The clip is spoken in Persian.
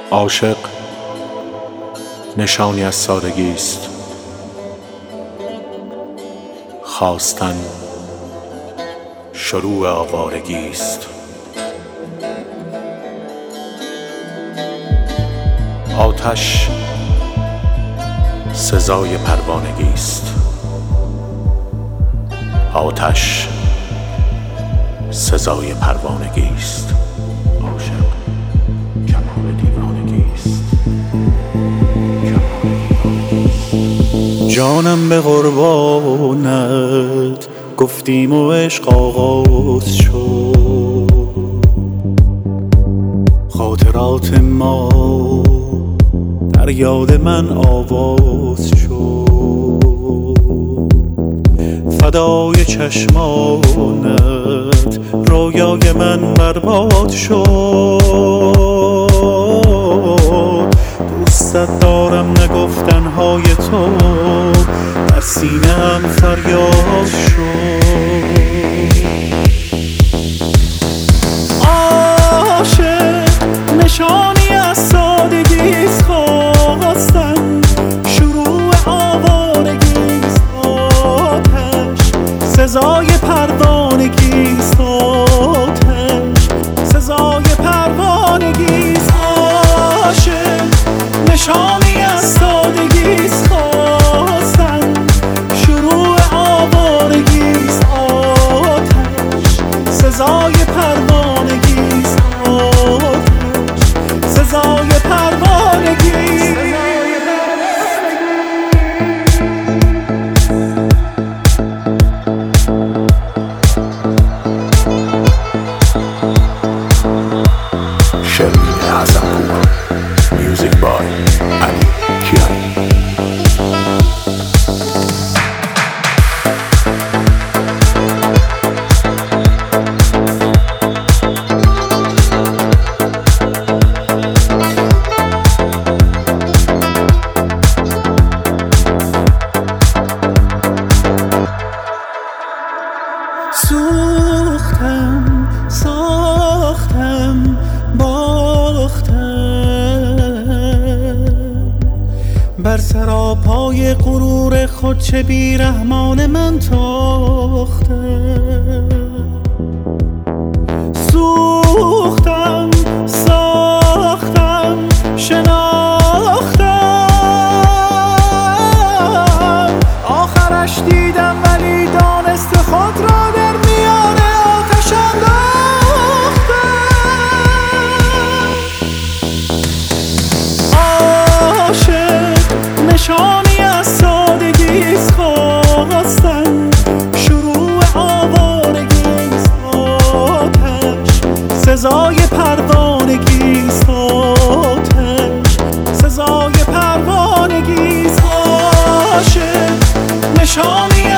عاشق نشانی از سادگی است، خواستن شروع آوارگی است. آتش سزای پروانگی است، آتش سزای پروانگی است. عاشق کمال دیوانگی است. جانم به قربانت گفتیم و عشق آغاز شد، خاطرات ما در یاد من آواز شد، فدای چشمانت رویای من برباد شد. دوستت دارم نگفتنهای تو در سینه‌ام فریاد شد. عاشق نشانی از سادگیست، خواستن شروع آوارگیست. آتش سزای پروانگیست، آتش سزای پروانگیست. عاشق نشانی از سادگیست، خواستن شروع آوارگیست. آتش سزای پروانگیست، آتش سزای پروانگیست. شرمین حسن‌پور، میوزیک بای علی کیانی. سوختم، ساختم، باختم، بر سراپای غرور خود چه بیرحمان من تاختم. سوختم، ساختم، شناختم، آخرش دیدم ولی دانست خود را در میان آتش انداختم. عاشق نشانی از سادگیست، خواستن شروع آوارگیست. آتش سزای پروانگیست، آتش سزای پروانگیست. عاشق نشانی